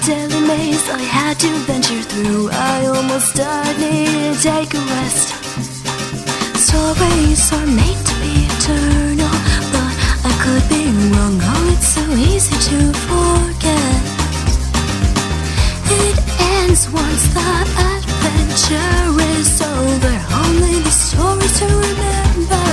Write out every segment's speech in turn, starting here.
daily maze I had to venture through. I almost died, needed to take a rest. Stories are made to be eternal, but I could be wrong. Oh, it's so easy to forget. It ends once the adventure is over. Only the story to remember.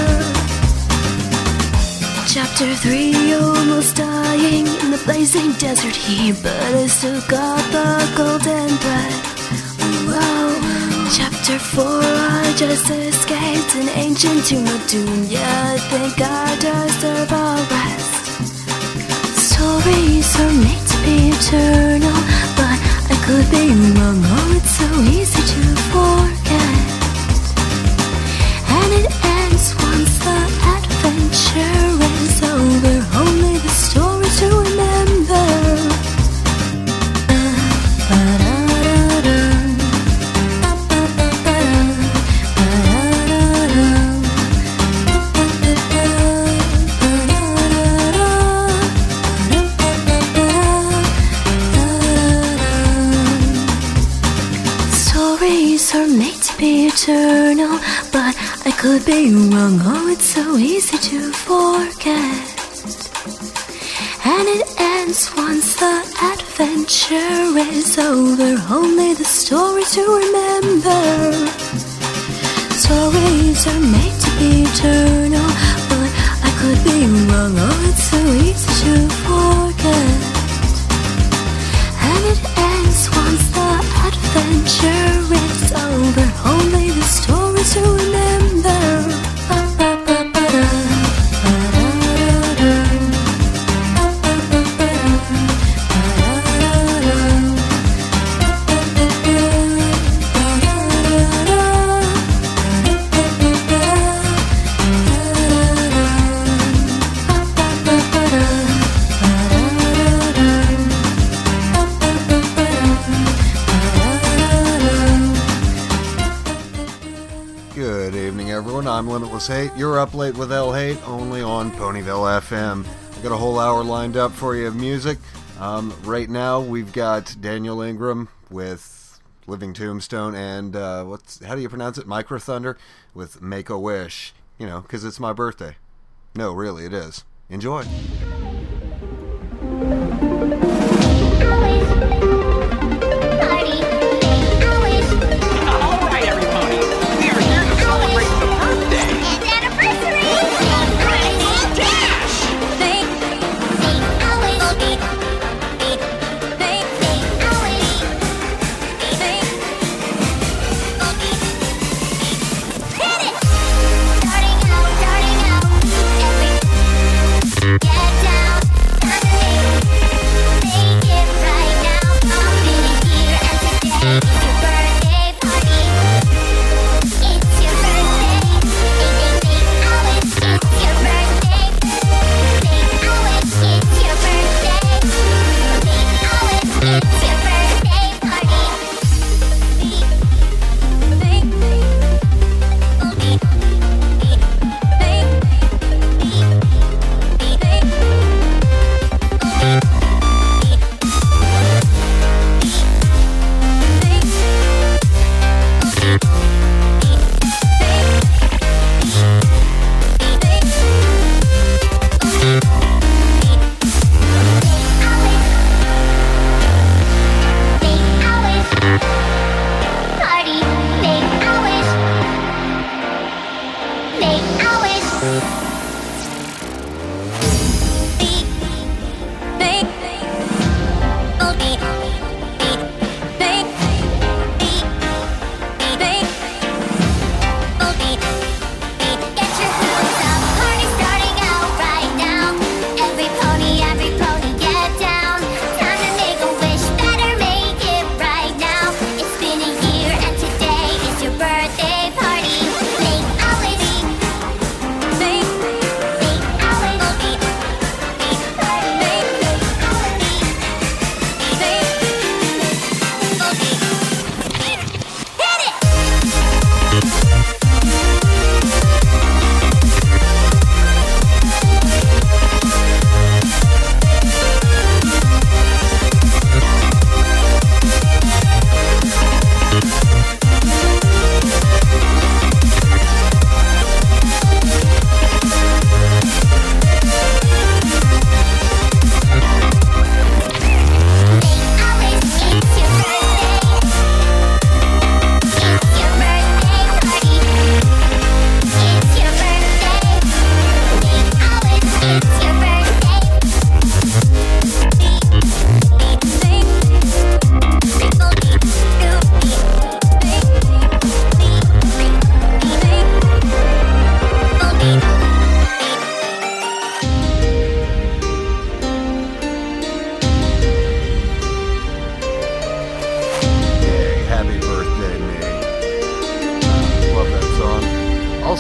Chapter 3, almost dying in the blazing desert heat, but I still got the golden thread. Whoa. Chapter 4, I just escaped an ancient tomb of doom. Yeah, I think I deserve a rest. Stories are made to be eternal, but I could be wrong. Oh, it's so easy to forget. And it ends once the adventure is over. Only the story to remember. Stories are made to be eternal, but I could be wrong. Oh, it's so easy to forget. And it ends once the adventure is over. Only the story to remember. Stories are made to be eternal, but I could be wrong. Oh, it's so easy to forget. And it ends once the adventure is over. Only the story to remember. I'm Limitless Hate. You're up late with L Hate, only on Ponyville FM. I've got a whole hour lined up for you of music. Right now, we've got Daniel Ingram with Living Tombstone and, how do you pronounce it? Micro Thunder with Make a Wish. You know, because it's my birthday. No, really, it is. Enjoy. Yeah.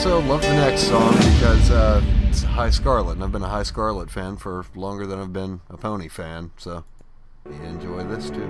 also love the next song because it's High Scarlet, and I've been a High Scarlet fan for longer than I've been a Pony fan, so you enjoy this too.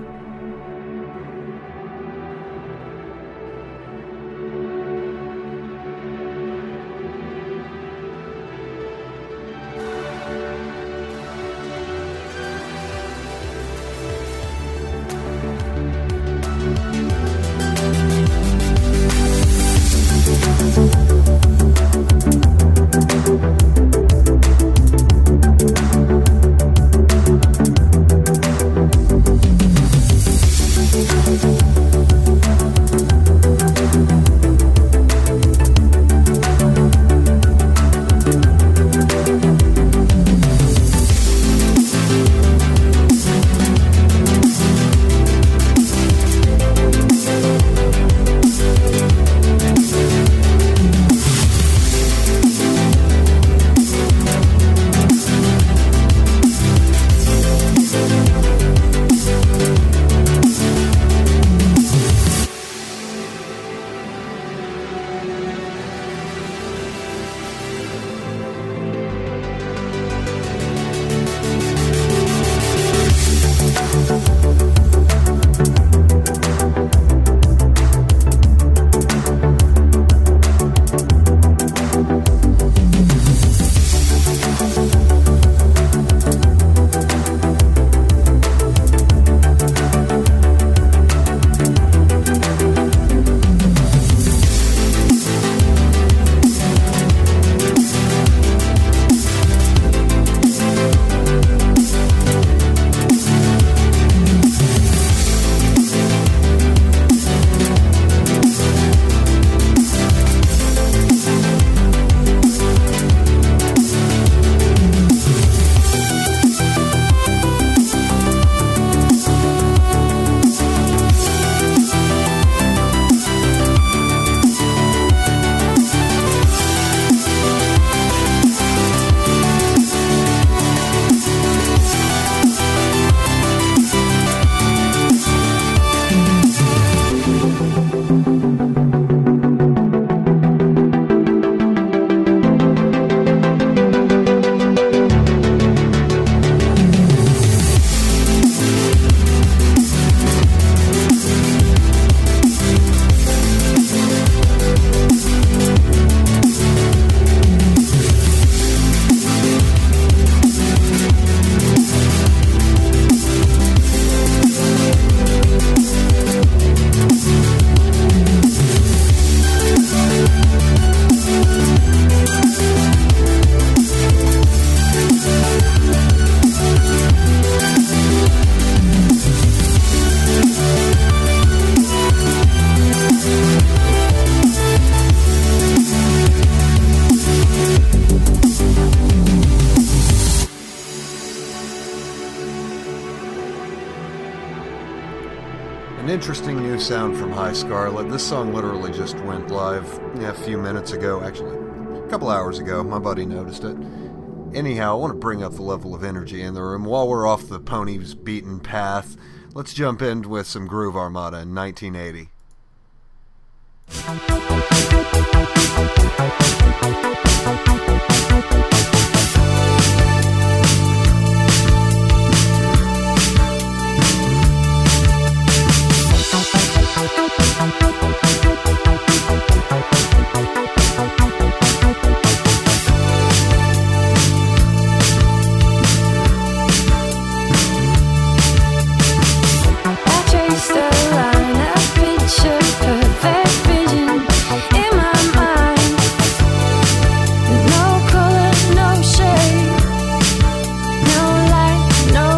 Interesting new sound from High Scarlet. This song literally just went live a few minutes ago, actually a couple hours ago. My buddy noticed it. Anyhow, I want to bring up the level of energy in the room. While we're off the Pony's beaten path, let's jump in with some Groove Armada in 1980.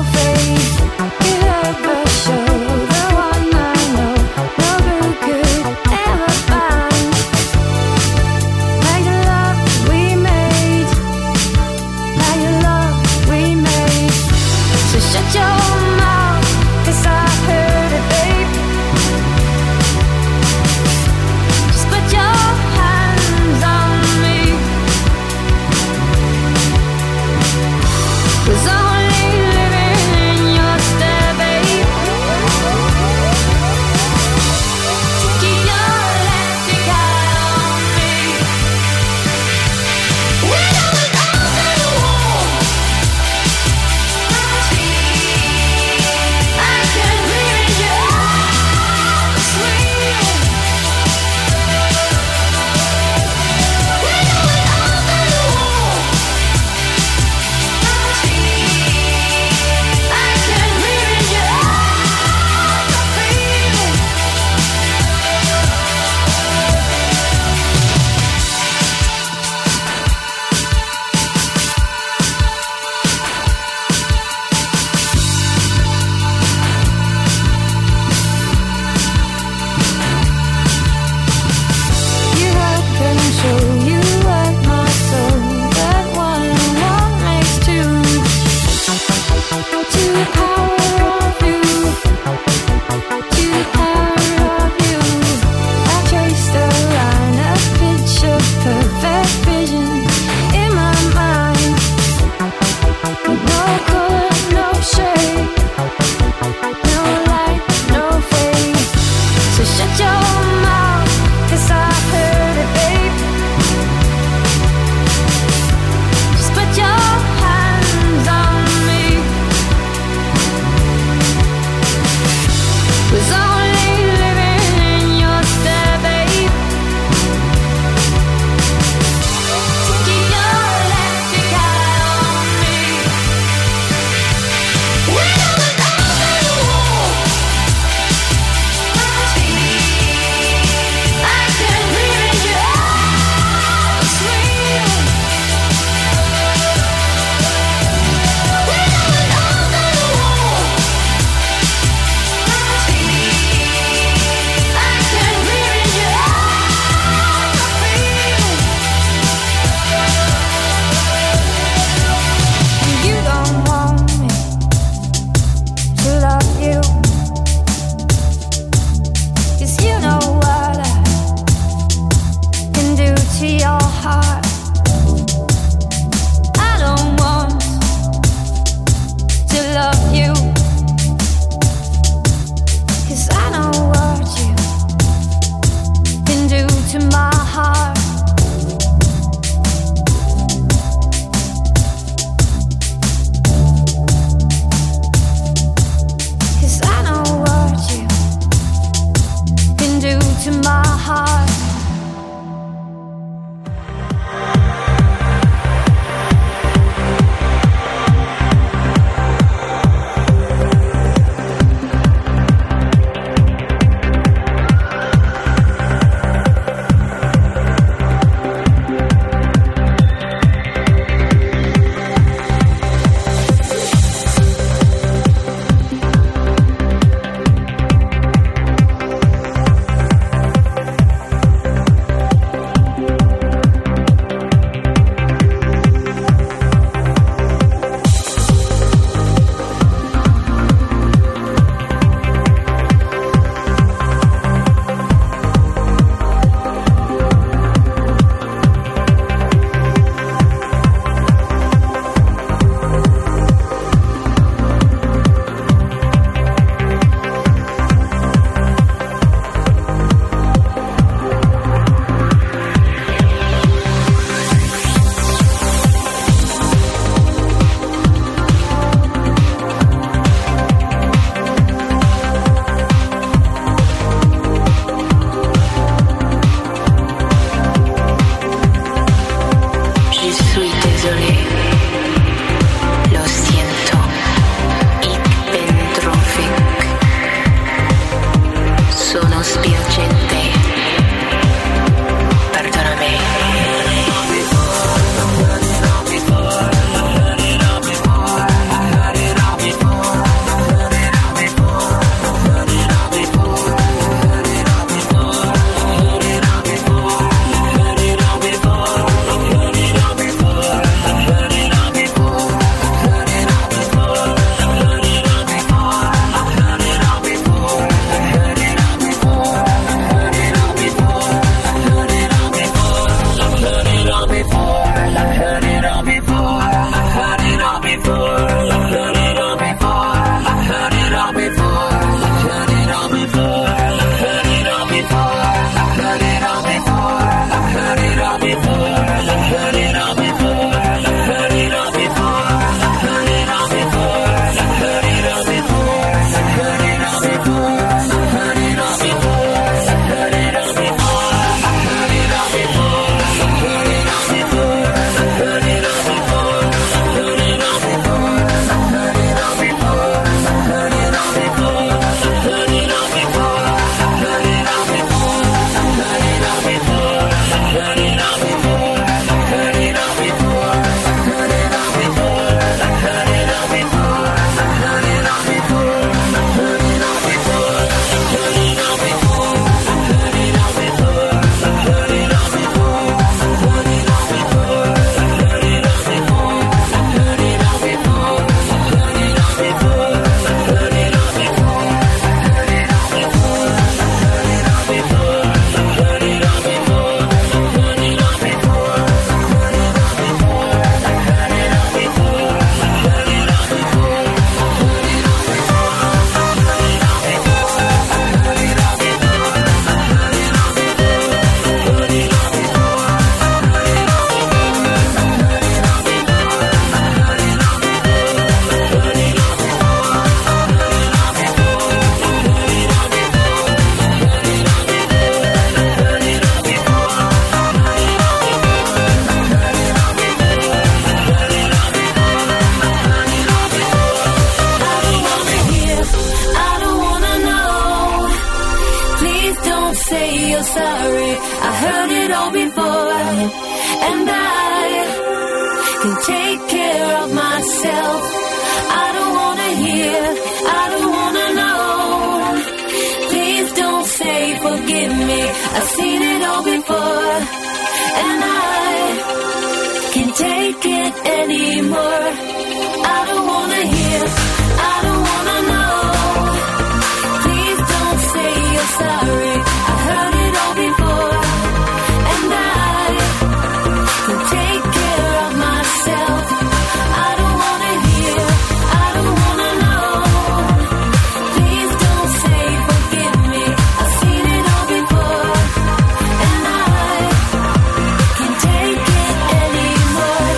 Show the one I know, no good. say you're sorry. I heard it all before, and I can take care of myself. I don't wanna hear, I don't wanna know. Please don't say forgive me. I've seen it all before, and I can't take it anymore. I don't wanna hear, I don't wanna know. Please don't say you're sorry. I heard it all before, and I can take care of myself. I don't wanna hear, I don't wanna know. Please don't say forgive me. I've seen it all before, and I can't take it anymore.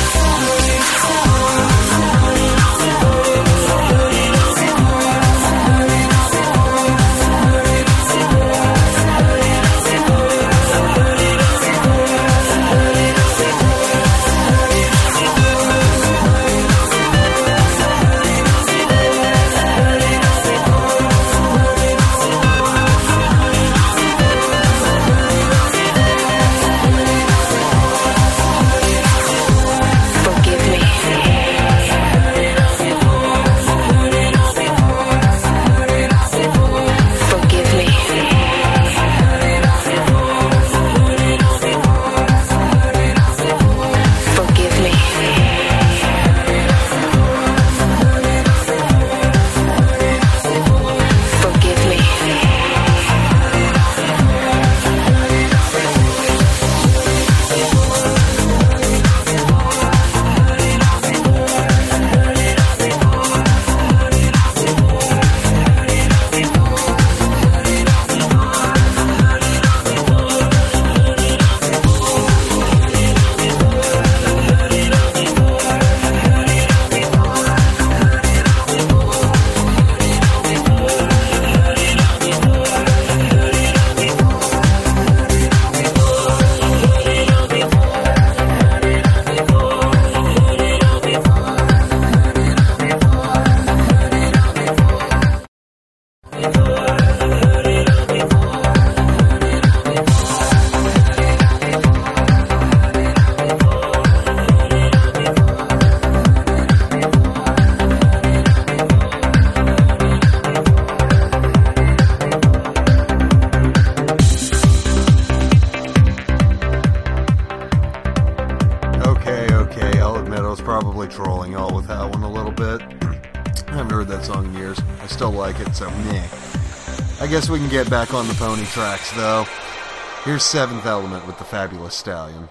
Trolling y'all with that one a little bit. I haven't heard that song in years. I still like it, so meh. I guess we can get back on the pony tracks, though. Here's Seventh Element with the Fabulous Stallion.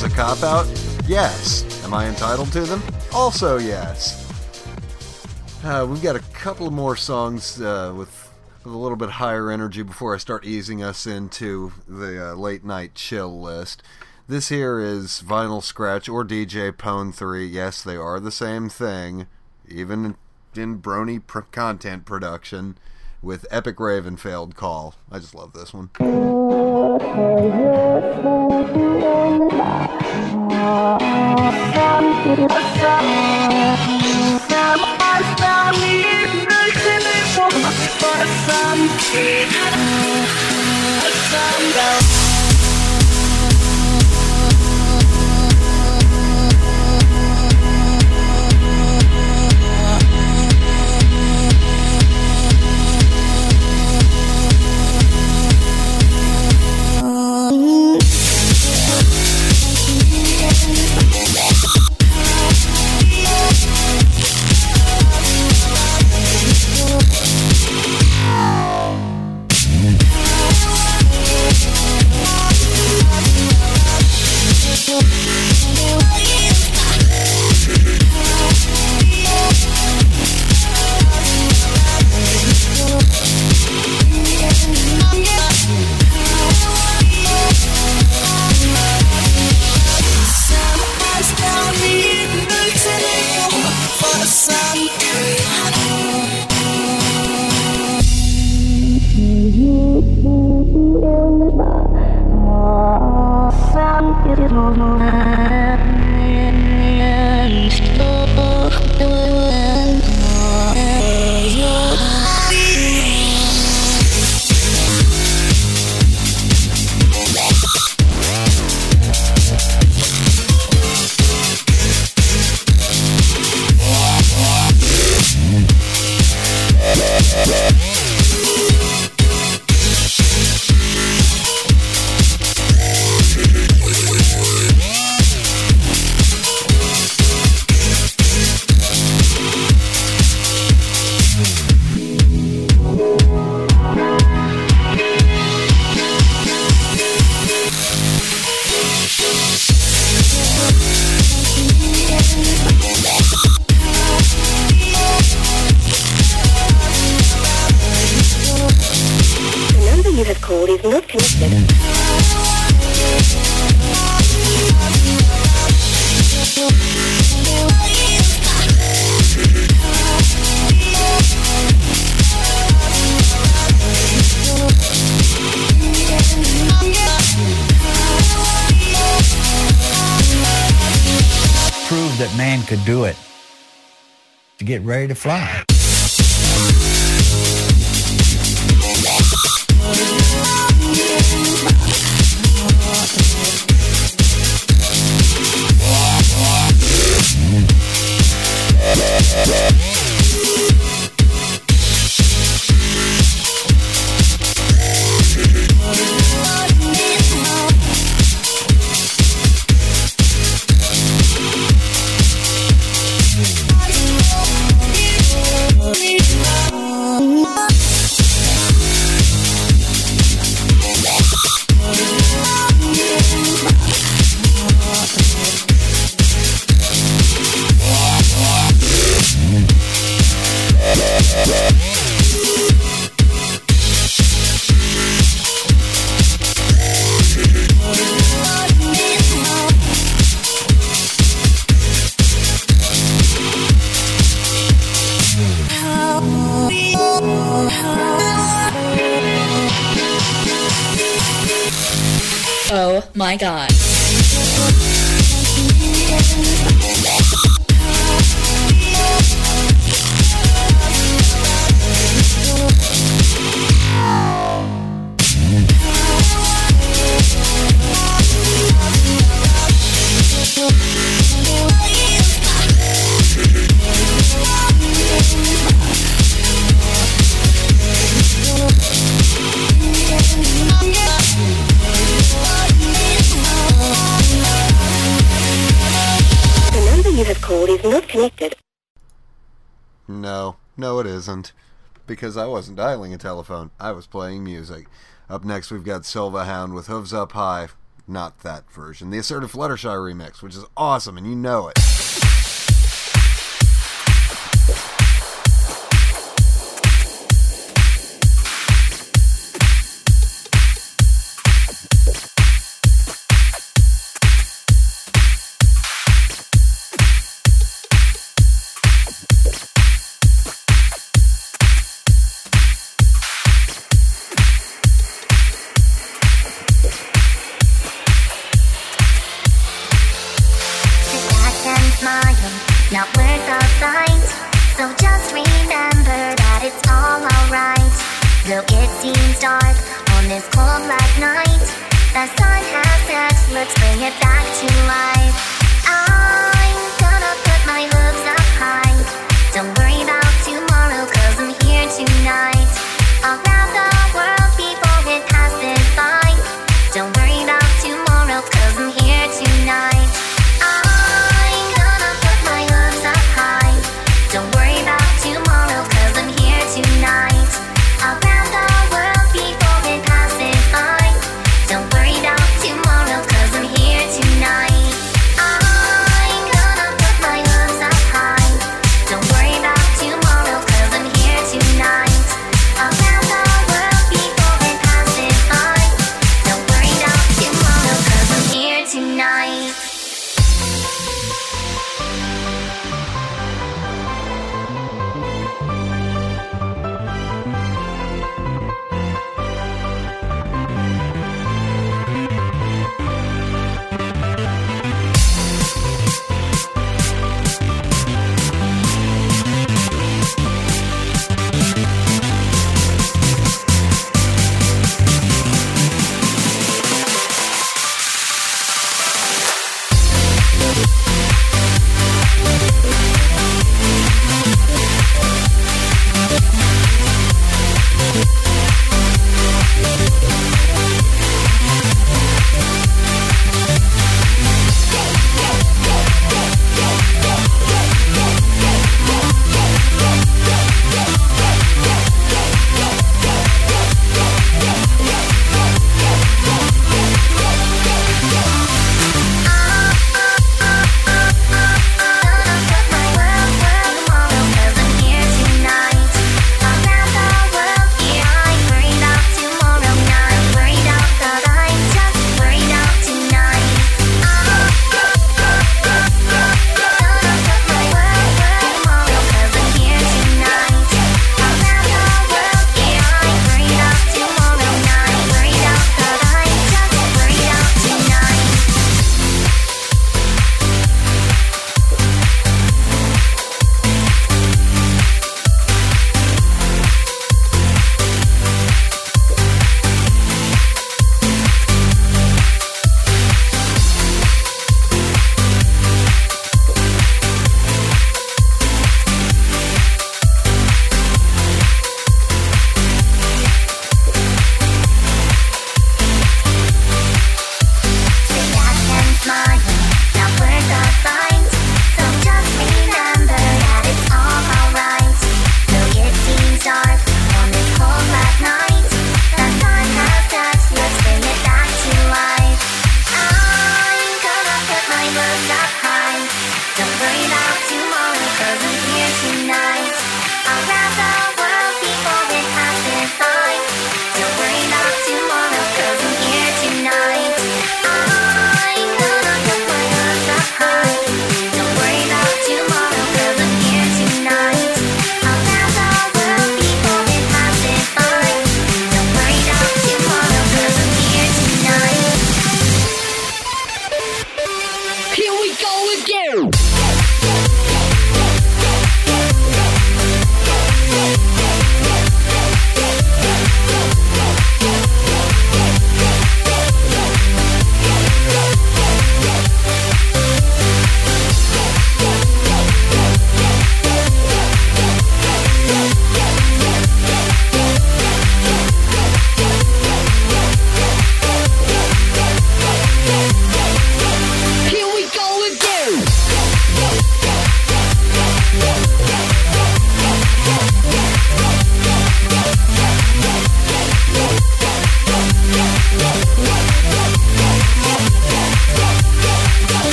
those a cop-out? Yes. Am I entitled to them? Also yes. We've got a couple of more songs with a little bit higher energy before I start easing us into the late night chill list. This here is Vinyl Scratch or DJ Pone 3. Yes, they are the same thing, even in brony content production, with Epic Ravenfield Call. I just love this one. That man could do it to get ready to fly. Oh my God. Is not connected. No, it isn't. Because I wasn't dialing a telephone. I was playing music. Up next, we've got Silva Hound with Hooves Up High. not that version, the Assertive Fluttershy remix, which is awesome, and you know it. Not worth a fight, so just remember that it's all alright. Though it seems dark on this cold black night, the sun has set, let's bring it back to life. I'm gonna put my hooves up high. Don't worry about tomorrow, cause I'm here tonight. Around the world, people it passes by. Don't worry about tomorrow, cause I'm here tonight. Don't worry about tomorrow, cause I'm here tonight. Around the world, people it passes by. Don't worry about tomorrow, cause I'm here tonight.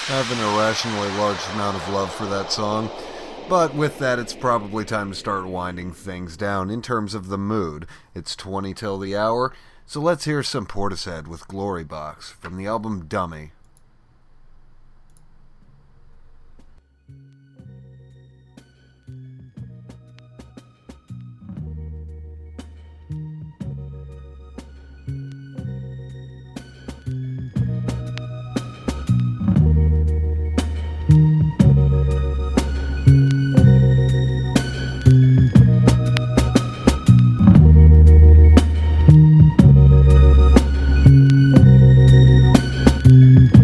I have an irrationally large amount of love for that song. But with that, it's probably time to start winding things down in terms of the mood. It's 20 till the hour, so let's hear some Portishead with Glory Box from the album Dummy. Thank you.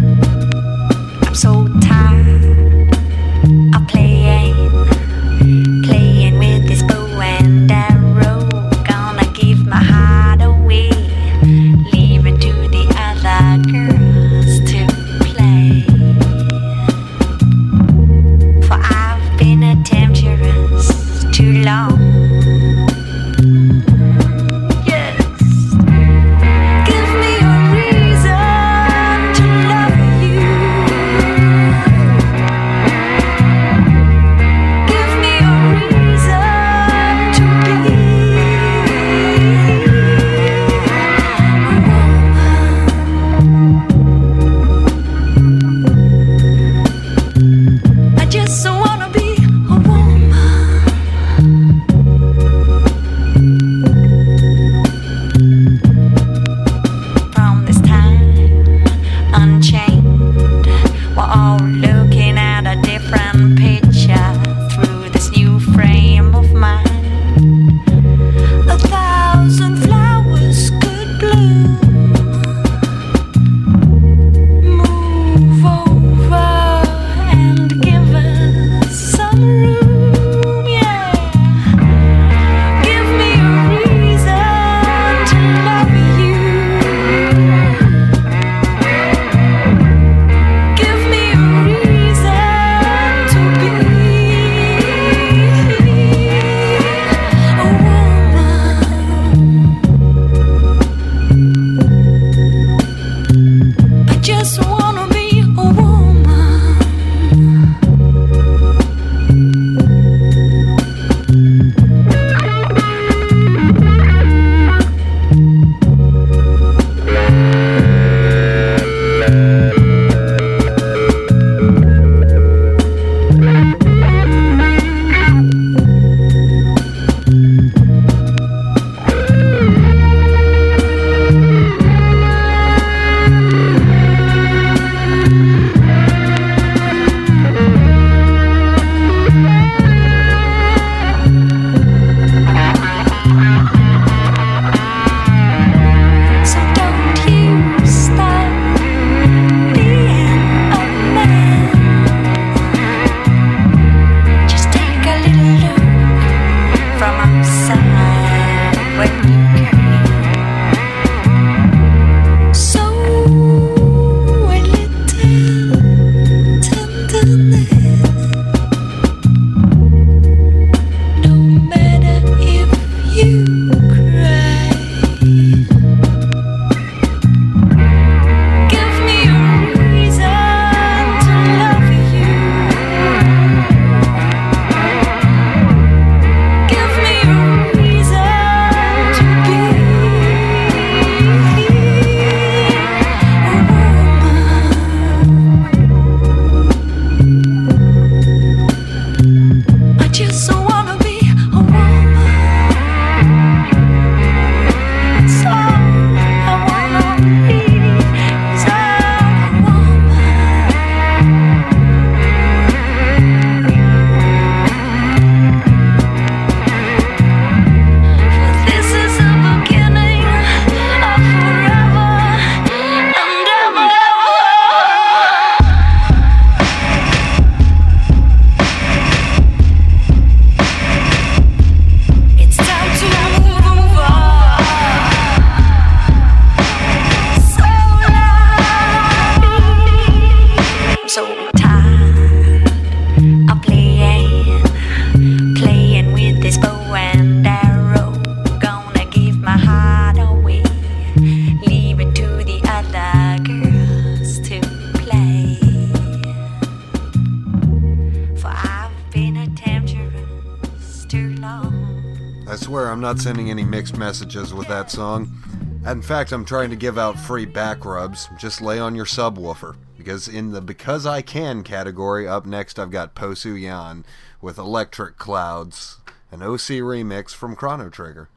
swear I'm not sending any mixed messages with that song. In fact, I'm trying to give out free back rubs. Just lay on your subwoofer. Because in the Because I Can category, up next I've got Posu Yan with Electric Clouds, an OC remix from Chrono Trigger.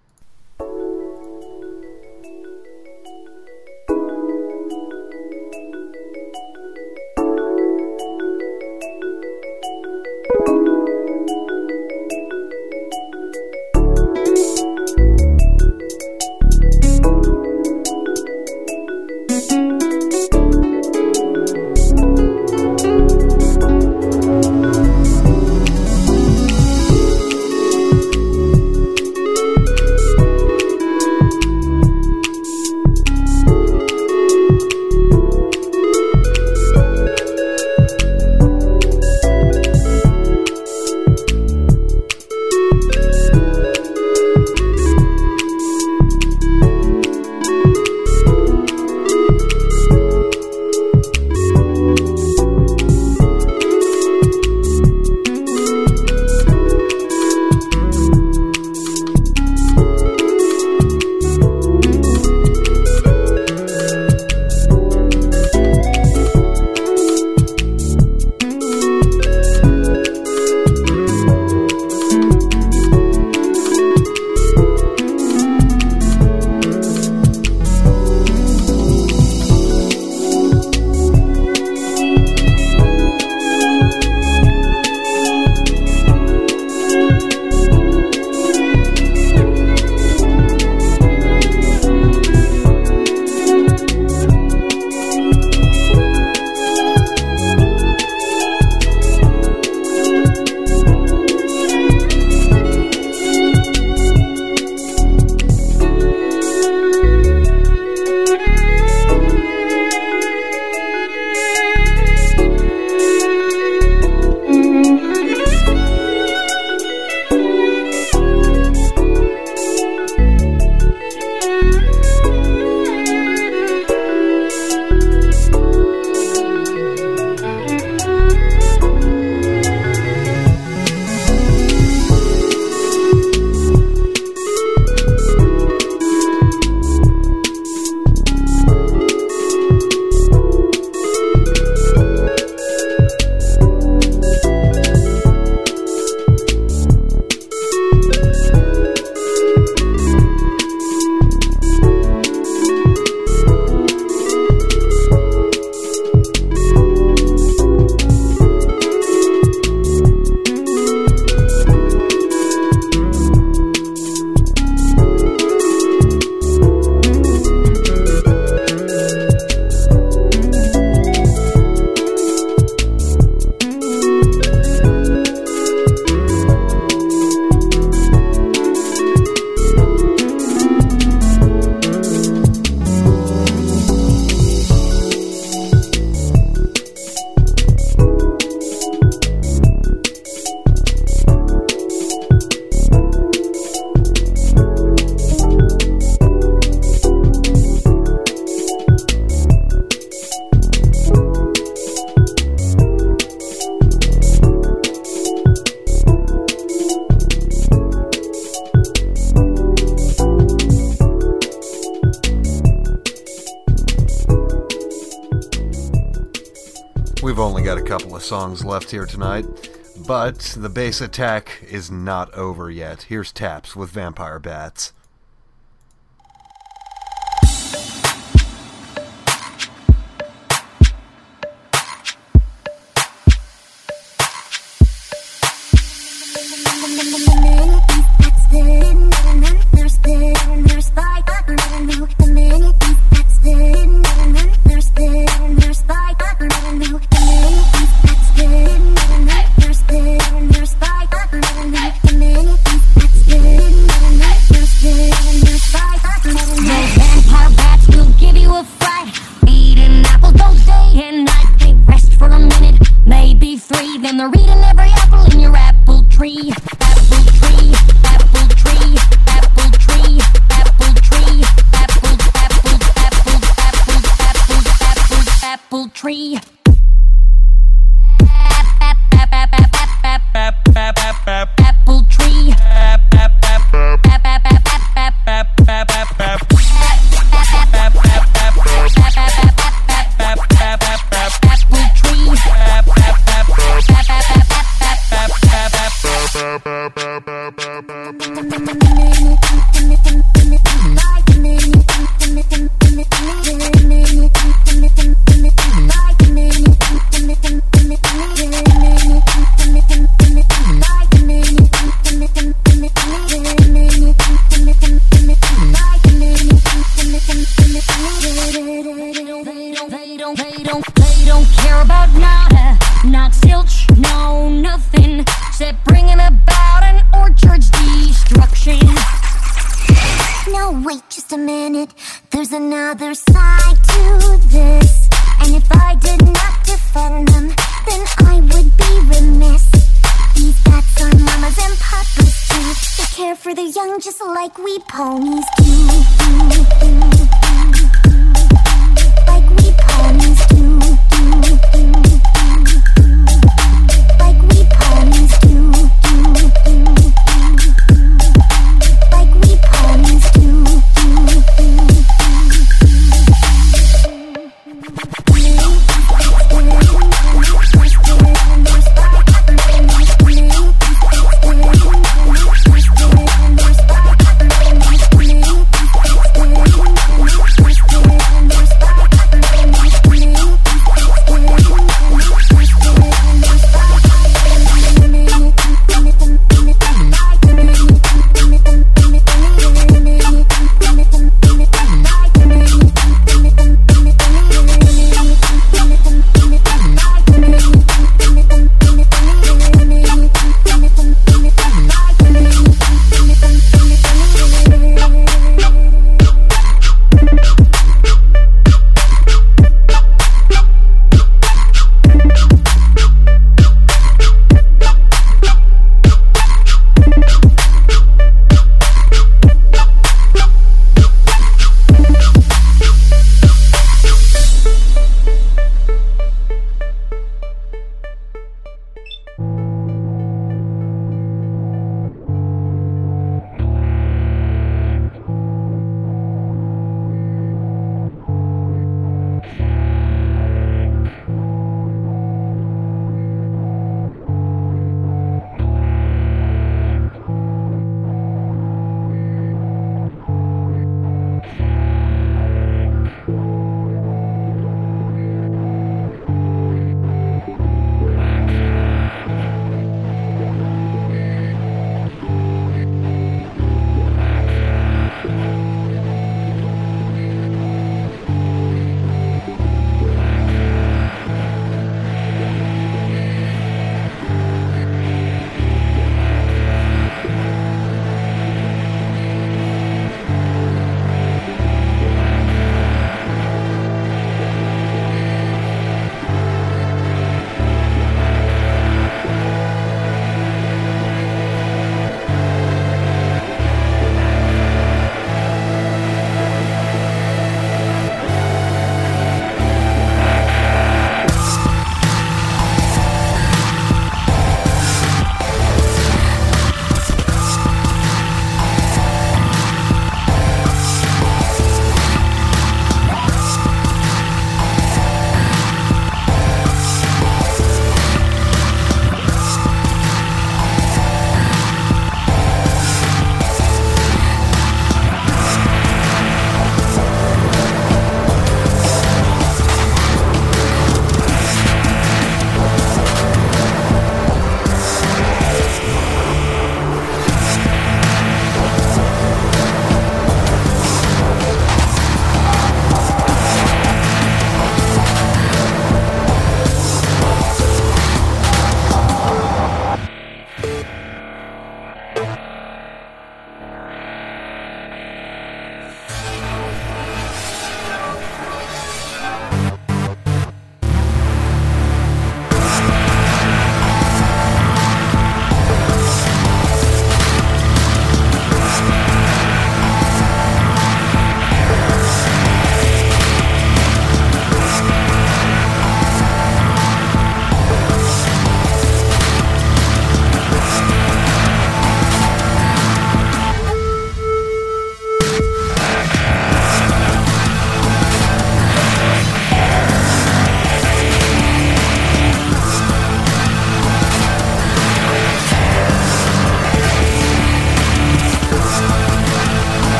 We've only got a couple of songs left here tonight, but the bass attack is not over yet. Here's Taps with Vampire Bats. Apple tree. They don't care about nada, not zilch, no nothing, except bringing about an orchard's destruction. No, wait just a minute, there's another side to this. And if I did not defend them, then I would be remiss. These bats are mamas and papas too. They care for the young just like we ponies do. Like we ponies do. Like we ponies do. Like we ponies do. Like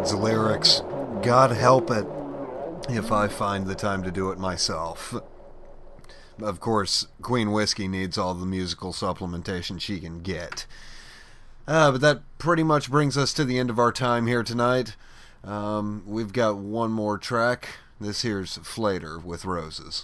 God's lyrics. God help it if I find the time to do it myself. Of course, Queen Whiskey needs all the musical supplementation she can get. But that pretty much brings us to the end of our time here tonight. We've got one more track. This here's Flater with Roses.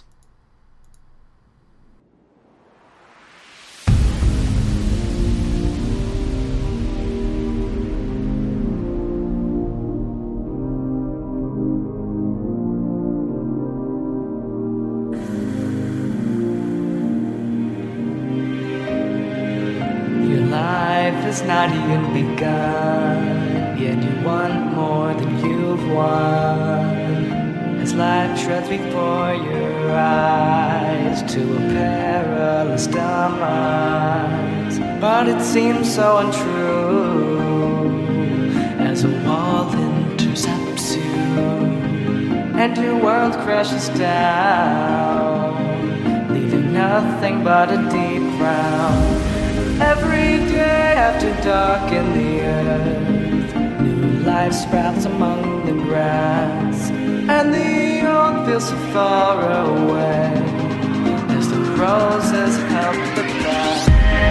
Has not even begun, yet you want more than you've won. As life treads before your eyes to a perilous demise, but it seems so untrue as a wall intercepts you, and your world crashes down, leaving nothing but a deep frown. Every day after dark in the earth, new life sprouts among the grass, and the old feels so far away as the roses help the past.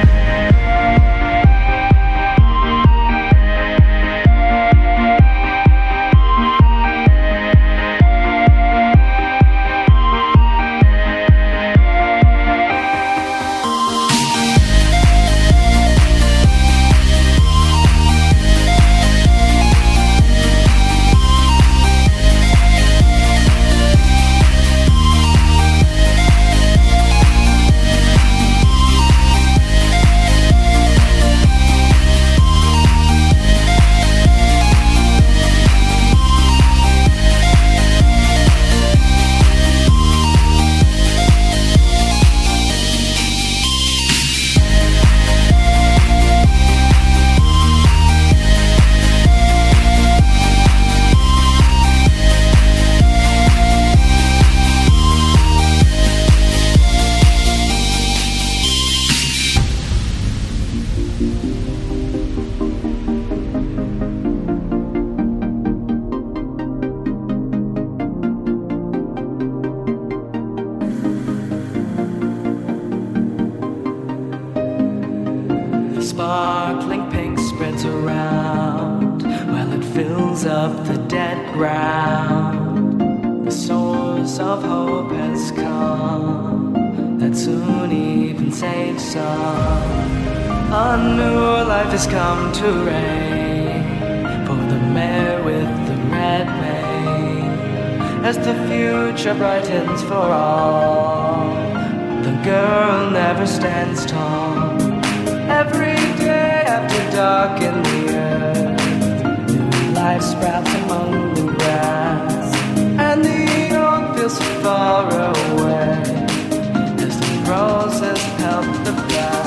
Sparkling pink spreads around while it fills up the dead ground. The source of hope has come that soon even saves some. A new life has come to reign for the mare with the red mane. As the future brightens for all, the girl never stands tall. Every day after dark in the earth, new life sprouts among the grass, and the old feels so far away as the roses help the blast.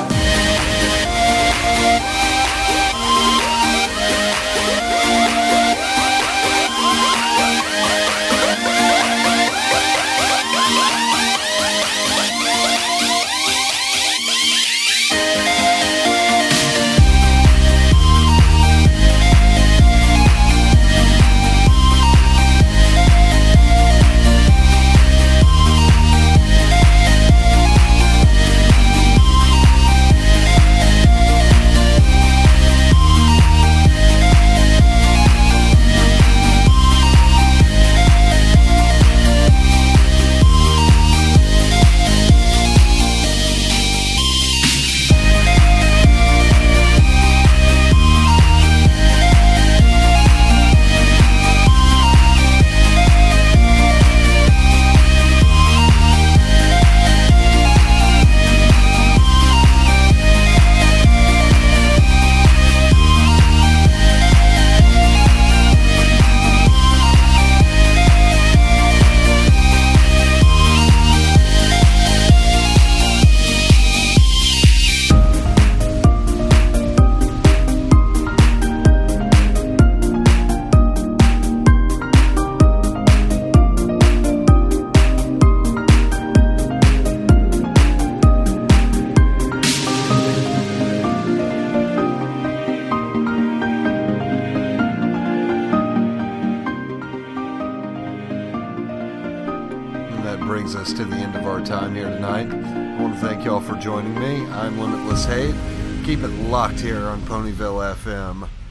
of our time here tonight. I want to thank y'all for joining me. I'm Limitless Hate. Keep it locked here on Ponyville FM.